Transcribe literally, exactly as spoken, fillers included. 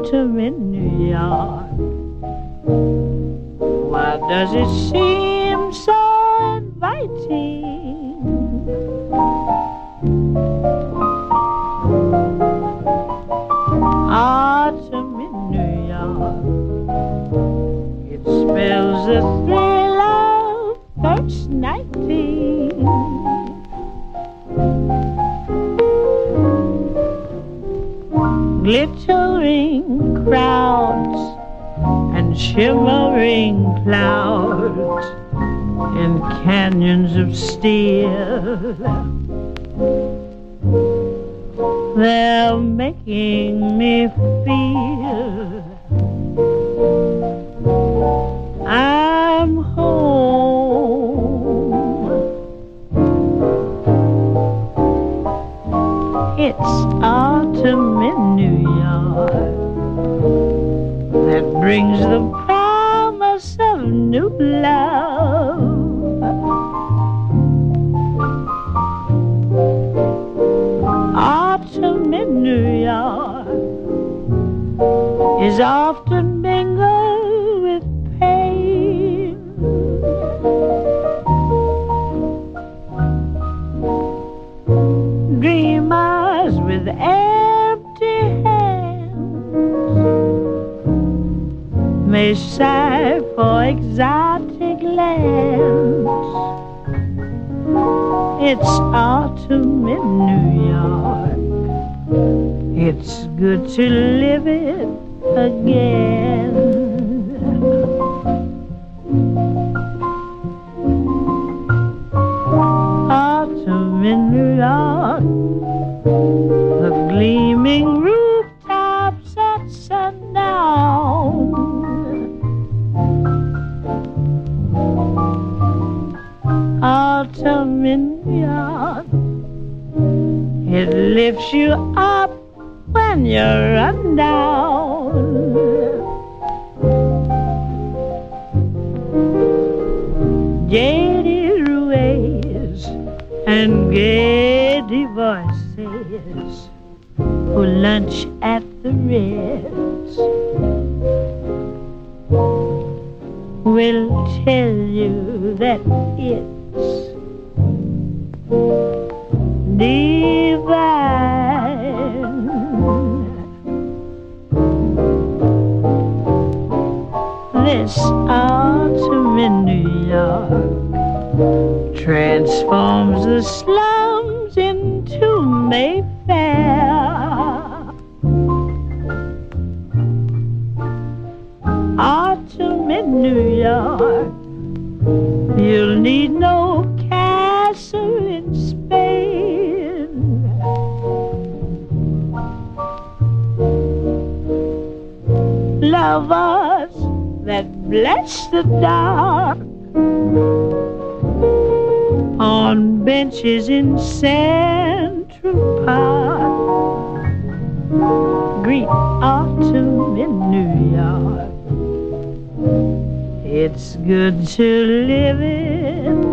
autumn in New York. Why does it seem so inviting? Autumn in New York, it spells the thrill of first nighting. Glittering crowds and shimmering clouds in canyons of steel, they're making me feel I'm home. It's autumn in New York that brings the promise of new love. Autumn in New York is often mingled with pain. Dreamers with empty hands may sigh for exotic lands. It's autumn in New York, it's good to live it again. Autumn in New York, the gleaming rooftops at sundown. Autumn in New York, it lifts you up when you're run down. Jaded ways and gay voices who lunch at the Ritz will tell you that it's divine. This autumn in New York transforms the slums into Mayfair. Autumn in New York, you'll need no castle in Spain. Lovers that bless the dark on benches in Central Park greet autumn in New York. It's good to live it